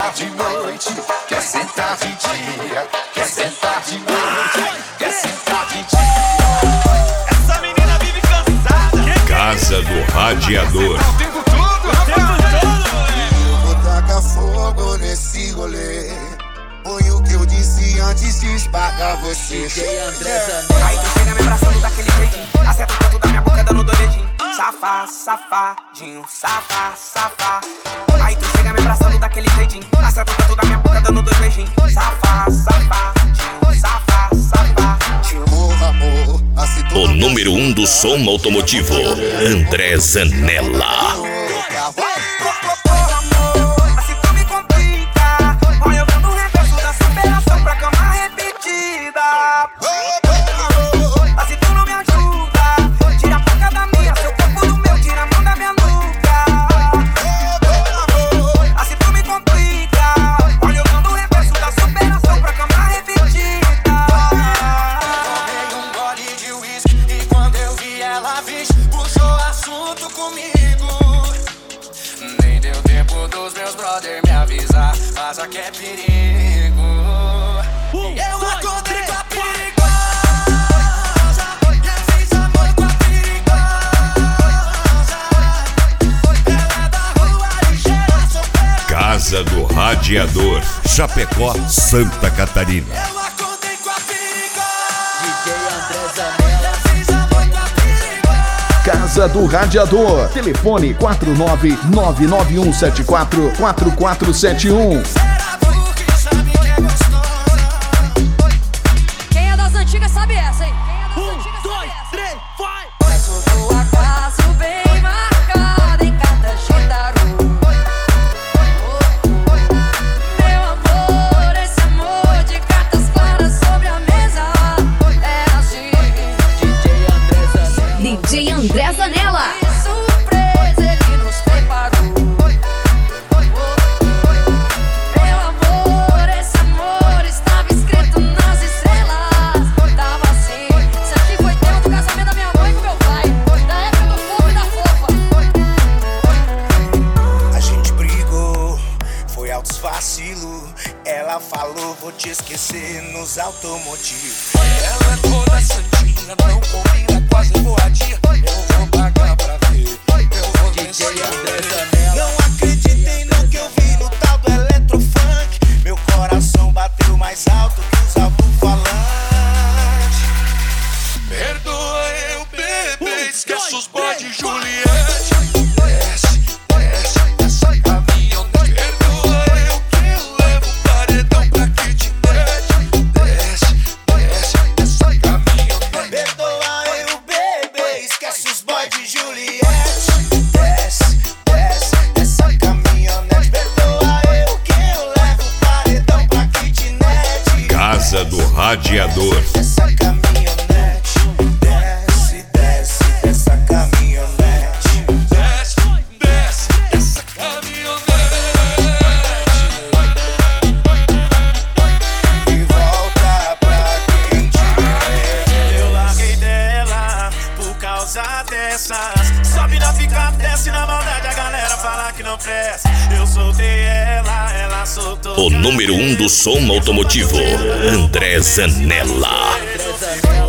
sentar de noite, quer sentar de dia, quer sentar de noite, quer sentar de dia. Essa menina vive cansada. Casa do Radiador. O tempo todo, eu vou tacar fogo nesse rolê. Foi o que eu disse antes de esbarrar você. Aí tu chega me abraçando daquele jeitinho, acerta o canto da minha boca dando dois dedinhos. Safá, safadinho, safá, safá. Aí tu chega me abraçando daquele jeitinho, acerta o canto da minha boca dando dois beijinhos. Safá, safadinho, safá, safá. Amor, O número 1 do som automotivo, André Zanella. Puxou assunto comigo. Nem deu tempo dos meus brother me avisar, mas já que é perigo. Eu acordei com a perigosa, eu fiz amor com a perigosa. Ela é da rua ligeira, solteira. Casa do Radiador, Chapecó, Santa Catarina. Eu acordei com a perigosa. DJ André Zanella. Casa do Radiador. Telefone 49991744471. Quem é das antigas sabe essa, hein? Quem é das antigas sabe essa? 3, vai! Peço do acaso bem marcado em cada gitaru. Meu amor, esse amor de cartas claras sobre a mesa é assim. DJ André Zanella. Que surpresa ele nos preparou. Meu amor, esse amor estava escrito nas estrelas. Tava assim, isso aqui foi tempo do casamento da minha mãe com meu pai, da época do fofo e da fofa. A gente brigou, foi altos vacilo. Ela falou, vou te esquecer nos automotivos. Ela é toda santinha, não combina com as voadinhas. Eu vou pagar pra ver, eu vou vencer. Não acreditei no que eu vi no tal do eletrofunk. Meu coração bateu mais alto que os alto-falantes. Perdoa eu, bebê, esquece os bodes, Juliette. Desce, desce, essa caminhonete. Perdoa eu que eu levo paredão pra kitnet. Desce, desce, essa caminhonete. Perdoa eu, bebê, esquece os boys de Juliette. Desce, desce, essa caminhonete. Perdoa eu que eu levo paredão pra kitnet. Casa do Radiador. Essa caminhonete. Desce, desce, essa caminhonete. Desce, desce, essa caminhonete. E volta pra quem te quer. Eu larguei dela por causa dessas. Sobe na picape, desce na maldade, a galera fala que não presta. Eu soltei ela, ela soltou. O número 1 do som automotivo, André Zanella. André Zanella.